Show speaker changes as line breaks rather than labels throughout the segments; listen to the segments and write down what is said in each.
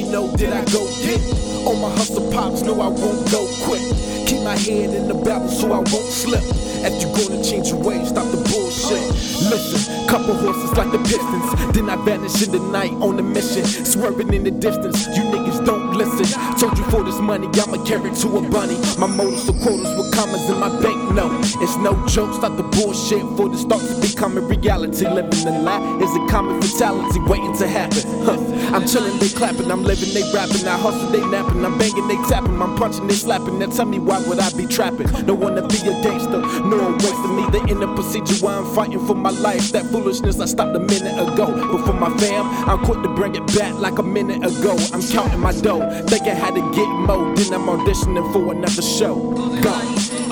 know that I go get. All my hustle pops know I won't go quick. Keep my head in the battle so I won't slip. If you gonna change your ways, stop the bullshit. Listen, couple horses like the Pistons, then I vanish in the night on a mission, swerving in the distance. You niggas don't listen. Told you for this money, I'ma carry to a bunny. My motives are quotas with commas in my bank note. It's no joke, stop the bullshit for the start to becoming reality. Living the lie is a common fatality waiting to happen. I'm chilling, they clapping, I'm living, they rapping. I hustle, they napping, I'm banging, they tapping, I'm punching, they slapping. Now tell me why would I be trapping? Don't wanna be a gangster, no one wasting me. The inner procedure while I'm fighting for my life. That foolishness I stopped a minute ago. But for my fam, I'm quick to bring it back like a minute ago. I'm counting my dough, thinking how to get more. Then I'm auditioning for another show. Gone.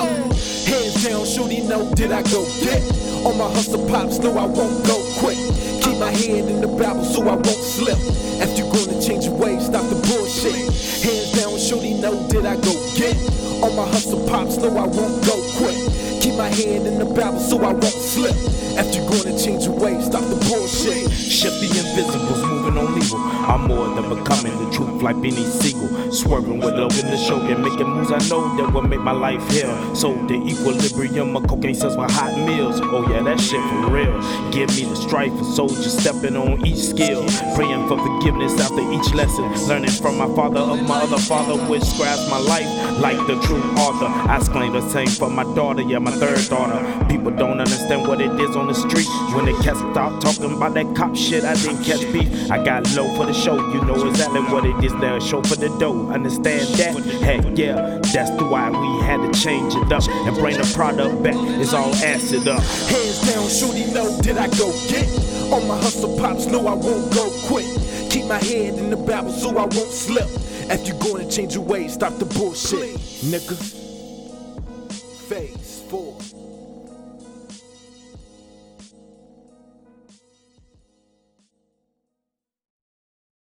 Hands down, shorty know that I go get. All my hustle pops know I won't go quick. Keep my head in the battle so I won't slip. If you gonna change your ways, stop the bullshit. Hands down, shorty know that I go get. All my hustle pops know I won't go quick. Keep my head in the battle so I won't slip. If you gonna change your ways, stop the bullshit.
Shift the invisibles, moving on evil. I'm more than becoming the truth like Benny Siegel. Swerving with love in the show and making moves I know that will make my life hell. So the equilibrium of cocaine sells for hot meals. Oh yeah, that shit for real. Give me the strife for soldiers stepping on each skill. Praying for forgiveness after each lesson. Learning from my father of my other father, which scribes my life like the true author. I claim the same for my daughter, yeah, my third daughter. People don't understand what it is on the street. When they catch stop talking about that cop shit, I didn't catch beef. I got low for the show, you know exactly what it is. There, show for the dough. Understand that? Heck yeah, that's why we had to change it up and bring the product back. It's all acid up.
Hands down, shorty know that I go get. All my hustle pops know I won't go quick. Keep my head in the battle so I won't slip. If you gonna change your ways, stop the bullshit, nigga. Fade.